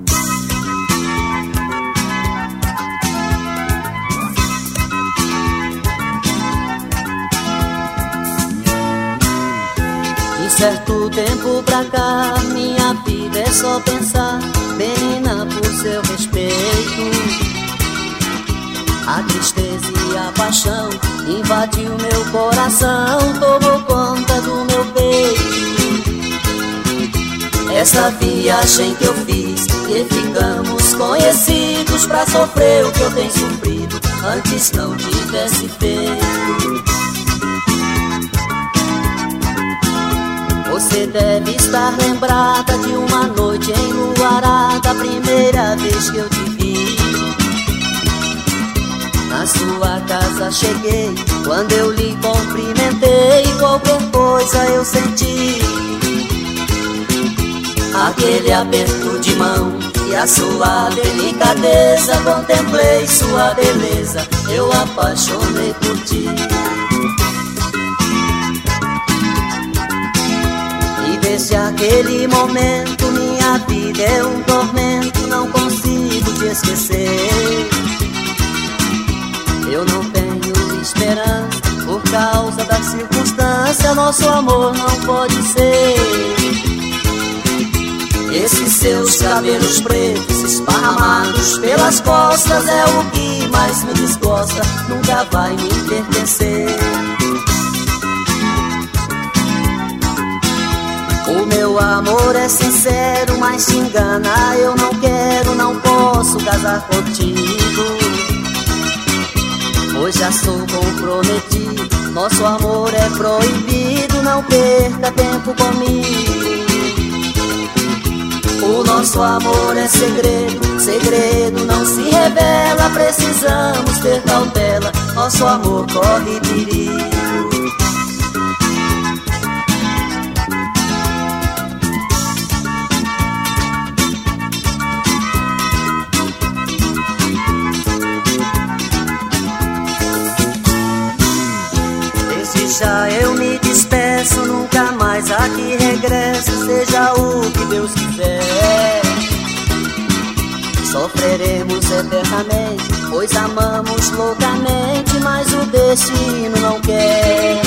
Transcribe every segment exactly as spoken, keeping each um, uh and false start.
Certo tempo pra cá, minha vida é só pensar, menina, por seu respeito. A tristeza e a paixão invadiu meu coração, tomou conta do meu peito. Essa viagem que eu fiz, que ficamos conhecidos, pra sofrer o que eu tenho sofrido, antes não tivesse feito. Você deve estar lembrada de uma noite enluarada, a primeira vez que eu te vi. Na sua casa cheguei, quando eu lhe cumprimentei, qualquer coisa eu senti. Aquele aperto de mão e a sua delicadeza, contemplei sua beleza, eu apaixonei por ti. Desde aquele momento minha vida é um tormento, não consigo te esquecer. Eu não tenho esperança por causa da circunstância, nosso amor não pode ser. Esses seus cabelos pretos esparramados pelas costas é o que mais me desgosta, nunca vai me pertencer. O meu amor é sincero, mas te engana, eu não quero, não posso casar contigo. Pois já sou comprometido, nosso amor é proibido, não perca tempo comigo. O nosso amor é segredo, segredo não se revela, precisamos ter cautela, nosso amor corre perigo. Já eu me despeço, nunca mais aqui regresso, seja o que Deus quiser. Sofreremos eternamente, pois amamos loucamente, mas o destino não quer.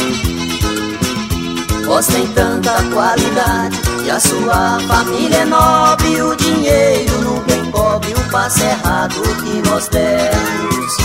Vós tem tanta qualidade e a sua família é nobre, o dinheiro nunca encobre o passo errado que nós demos.